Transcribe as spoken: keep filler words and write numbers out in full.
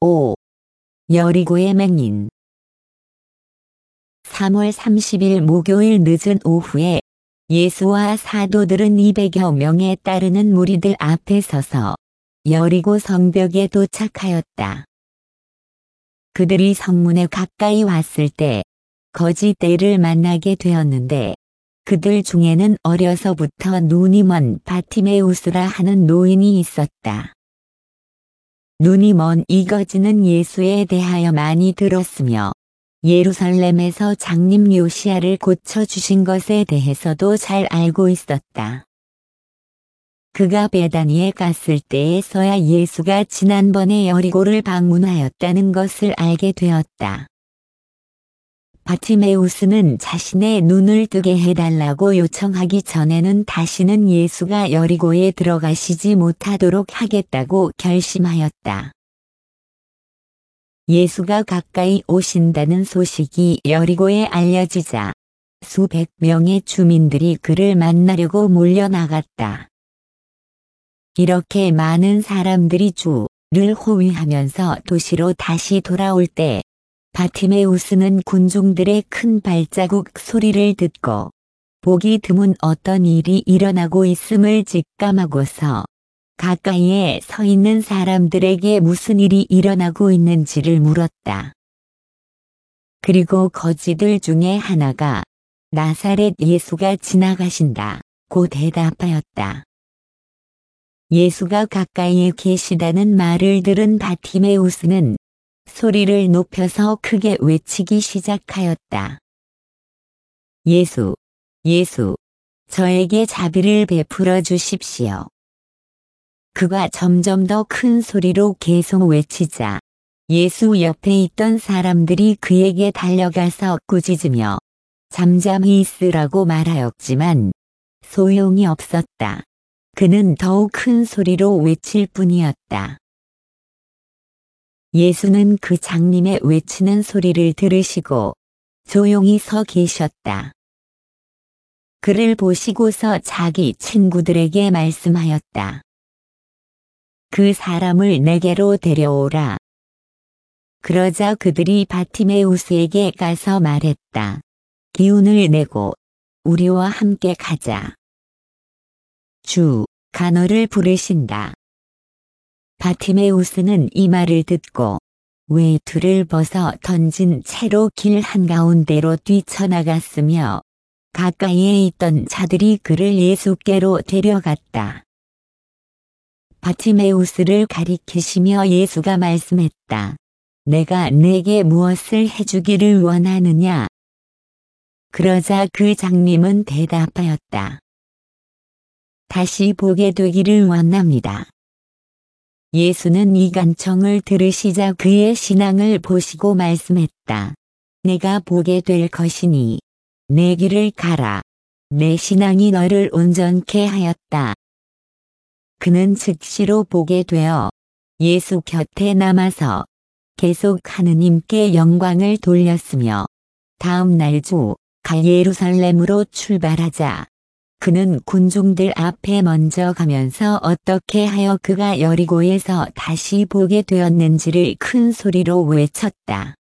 오. 여리고의 맹인. 삼월 삼십일 목요일 늦은 오후에 예수와 사도들은 이백여 명에 따르는 무리들 앞에 서서 여리고 성벽에 도착하였다. 그들이 성문에 가까이 왔을 때 거짓대를 만나게 되었는데 그들 중에는 어려서부터 눈이 먼 바티메우스라 하는 노인이 있었다. 눈이 먼 이 거지는 예수에 대하여 많이 들었으며 예루살렘에서 장님 요시야를 고쳐주신 것에 대해서도 잘 알고 있었다. 그가 베다니에 갔을 때에서야 예수가 지난번에 여리고를 방문하였다는 것을 알게 되었다. 바티메우스는 자신의 눈을 뜨게 해달라고 요청하기 전에는 다시는 예수가 여리고에 들어가시지 못하도록 하겠다고 결심하였다. 예수가 가까이 오신다는 소식이 여리고에 알려지자 수백 명의 주민들이 그를 만나려고 몰려나갔다. 이렇게 많은 사람들이 주를 호위하면서 도시로 다시 돌아올 때 바티메우스는 군중들의 큰 발자국 소리를 듣고 보기 드문 어떤 일이 일어나고 있음을 직감하고서 가까이에 서 있는 사람들에게 무슨 일이 일어나고 있는지를 물었다. 그리고 거지들 중에 하나가 나사렛 예수가 지나가신다 고 대답하였다. 예수가 가까이에 계시다는 말을 들은 바티메우스는 소리를 높여서 크게 외치기 시작하였다. 예수, 예수, 저에게 자비를 베풀어 주십시오. 그가 점점 더 큰 소리로 계속 외치자 예수 옆에 있던 사람들이 그에게 달려가서 꾸짖으며 잠잠히 있으라고 말하였지만 소용이 없었다. 그는 더욱 큰 소리로 외칠 뿐이었다. 예수는 그 장님의 외치는 소리를 들으시고 조용히 서 계셨다. 그를 보시고서 자기 친구들에게 말씀하였다. 그 사람을 내게로 데려오라. 그러자 그들이 바티메우스에게 가서 말했다. 기운을 내고 우리와 함께 가자. 주가 너를 부르신다. 바티메우스는 이 말을 듣고 외투를 벗어 던진 채로 길 한가운데로 뛰쳐나갔으며 가까이에 있던 자들이 그를 예수께로 데려갔다. 바티메우스를 가리키시며 예수가 말씀했다. 내가 네게 무엇을 해주기를 원하느냐? 그러자 그 장님은 대답하였다. 다시 보게 되기를 원합니다. 예수는 이 간청을 들으시자 그의 신앙을 보시고 말씀했다. 내가 보게 될 것이니 내 길을 가라. 내 신앙이 너를 온전케 하였다. 그는 즉시로 보게 되어 예수 곁에 남아서 계속 하느님께 영광을 돌렸으며 다음 날 주가 예루살렘으로 출발하자 그는 군중들 앞에 먼저 가면서 어떻게 하여 그가 여리고에서 다시 보게 되었는지를 큰 소리로 외쳤다.